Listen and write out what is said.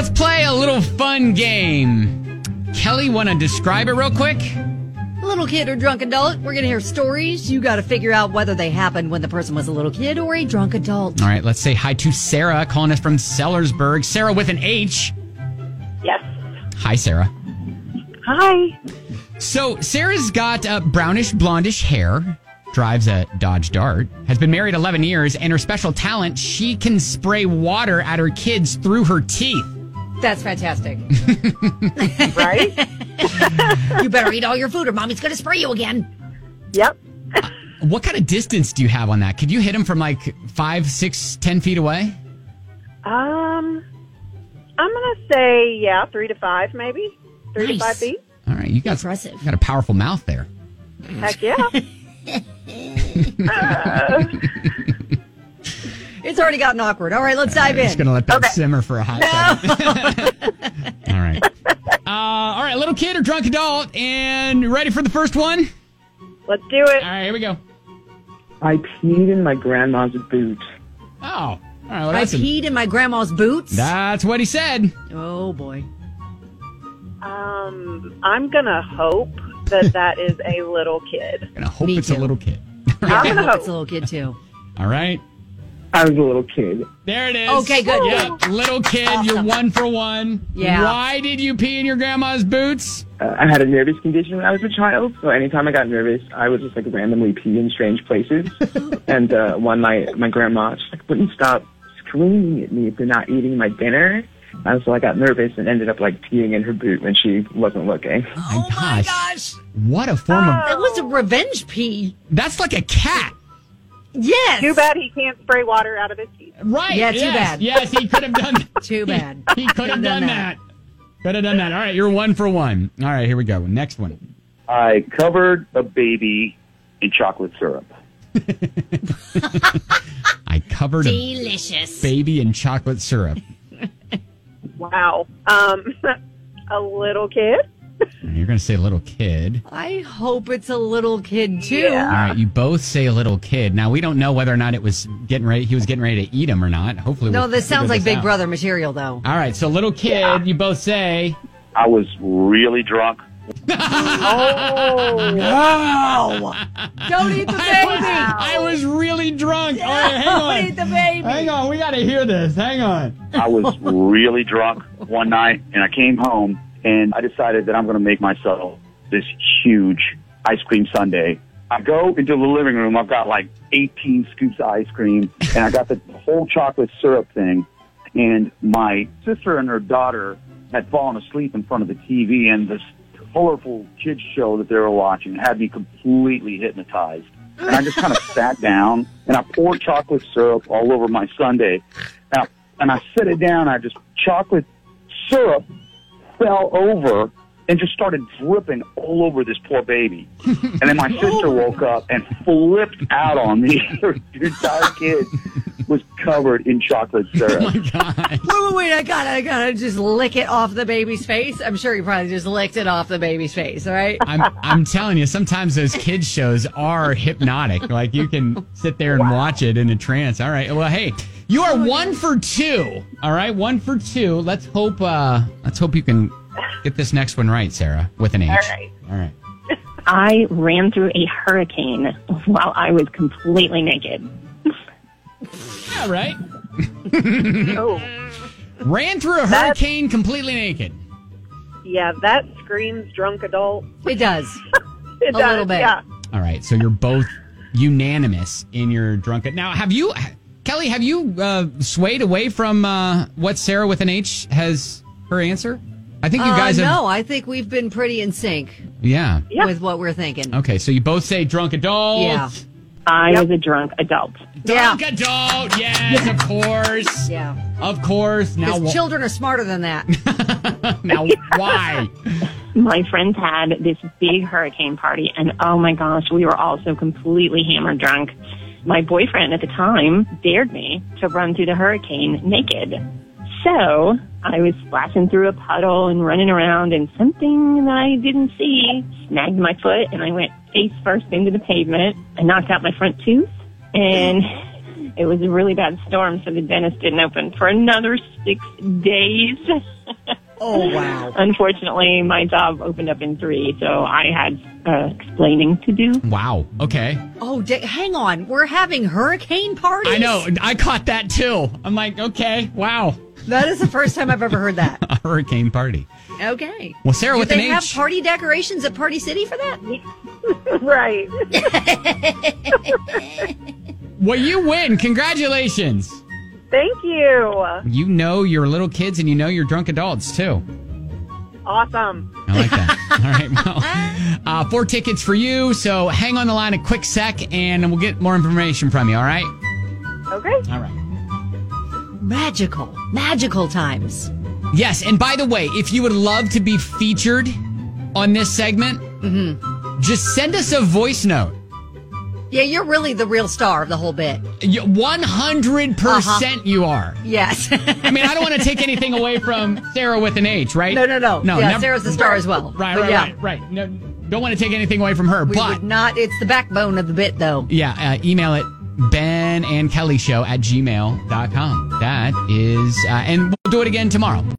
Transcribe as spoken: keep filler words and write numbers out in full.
let's play a little fun game. Kelly, want to describe it real quick? Little kid or drunk adult, we're going to hear stories. You got to figure out whether they happened when the person was a little kid or a drunk adult. All right, let's say hi to Sarah, calling us from Sellersburg. Sarah with an H. Yes. Hi, Sarah. Hi. So, Sarah's got uh, brownish, blondish hair, drives a Dodge Dart, has been married eleven years, and her special talent, she can spray water at her kids through her teeth. That's fantastic. Right? You better eat all your food or Mommy's going to spray you again. Yep. Uh, what kind of distance do you have on that? Could you hit him from like five, six, ten feet away? Um, I'm going to say, yeah, three to five, maybe. Three Nice. to five feet. All right, you got, Impressive. you got a powerful mouth there. Heck yeah. uh, It's already gotten awkward. All right, let's dive I'm just in. going to let that Okay. simmer for a hot second. All right. Uh, all right, little kid or drunk adult, and ready for the first one? let's do it. All right, here we go. I peed in my grandma's boot. Oh, all right. Well, I that's, a- peed in my grandma's boots. that's what he said. Oh, boy. Um, I'm going to hope that that is a little kid. Gonna hope Me it's a too. little kid. I'm I going to hope hope. it's a little kid, too. All right. I was a little kid. There it is. Okay, good. Yeah, little kid, you're Awesome. one for one. Yeah. Why did you pee in your grandma's boots? Uh, I had a nervous condition when I was a child, so anytime I got nervous, I would just like randomly pee in strange places. And uh, one night, my grandma just like wouldn't stop screaming at me for not eating my dinner. And so I got nervous and ended up like peeing in her boot when she wasn't looking. Oh, my gosh. What a form of... That was a revenge pee. That's like a cat. Yes. Too bad he can't spray water out of his teeth. Right. Yeah, too yes, bad. Yes, he could have done Too bad. He could have done that. Could have done that. All right, you're one for one. All right, here we go. Next one. I covered a baby in chocolate syrup. I covered a Delicious. baby in chocolate syrup. Wow. Um, a little kid. You're going to say little kid. I hope it's a little kid, too. Yeah. All right, you both say a little kid. Now, we don't know whether or not it was getting ready. He was getting ready to eat him or not. Hopefully, No, we'll this sounds figure like Big out. Brother material, though. All right, so little kid, Yeah. you both say. I was really drunk. Oh. No! Don't eat the I was, baby! I was really drunk. All right, hang Don't on. eat the baby! Hang on, we got to hear this. Hang on. I was really drunk one night, and I came home, and I decided that I'm going to make myself this huge ice cream sundae. I go into the living room. I've got like eighteen scoops of ice cream, and I got the whole chocolate syrup thing. And my sister and her daughter had fallen asleep in front of the T V, and this colorful kids show that they were watching had me completely hypnotized. And I just kind of sat down, and I poured chocolate syrup all over my sundae. And I, and I set it down. I just chocolate syrup fell over and just started dripping all over this poor baby. And then my sister woke up and flipped out on me. Her entire kid was covered in chocolate syrup. Oh, my God. Wait, wait, wait, I gotta, I gotta just lick it off the baby's face. I'm sure you probably just licked it off the baby's face, all right? I'm I'm telling you, sometimes those kids shows are hypnotic. Like you can sit there and watch it in a trance. All right. Well, hey, you are one for two. All right, one for two. Let's hope. Uh, let's hope you can get this next one right, Sarah, with an H. All right. All right. I ran through a hurricane while I was completely naked. Yeah, right. Oh. Ran through a hurricane completely naked. Yeah, that screams drunk adult. It does. It A does, little bit. Yeah. All right. So you're both unanimous in your drunken. Now, have you, Kelly? Have you uh, swayed away from uh, what Sarah with an H has her answer? I think you Uh, guys have. no, I think we've been pretty in sync Yeah. Yeah. with what we're thinking. Okay. So you both say drunk adult. Yeah. I Yep. was a drunk adult. Drunk adult. Yes, of course. Yeah. Of course. Now, Because wh- children are smarter than that. now why? My friends had this big hurricane party, and oh my gosh, we were all so completely hammered drunk. My boyfriend at the time dared me to run through the hurricane naked. So I was splashing through a puddle and running around, and something that I didn't see snagged my foot, and I went face first into the pavement. I knocked out my front tooth, and It was a really bad storm, so the dentist didn't open for another six days. Oh, wow. Unfortunately, my job opened up in three, so I had uh, explaining to do. Wow. Okay. Oh, da- hang on. We're having hurricane parties? I know. I caught that too. I'm like, okay, wow. That is the first time I've ever heard that. A hurricane party. Okay. Well, Sarah, Do with they an H. have party decorations at Party City for that? Right. Well, you win. Congratulations. Thank you. You know your little kids and you know your drunk adults too. Awesome. I like that. All right. Well, uh, four tickets for you. So hang on the line a quick sec and we'll get more information from you. All right. Okay. All right. Magical. Magical times. Yes. And by the way, if you would love to be featured on this segment, Mm-hmm. just send us a voice note. Yeah, you're really the real star of the whole bit. You- one hundred percent Uh-huh. you are. Yes. I mean, I don't want to take anything away from Sarah with an H, right? No, no, no. No, yeah, never- Sarah's the star as well. Right, But right, yeah, right, right. No, don't want to take anything away from her, We but would not. It's the backbone of the bit, though. yeah, uh, email it Ben and Kelly Show at gmail dot com. That is, uh, and we'll do it again tomorrow.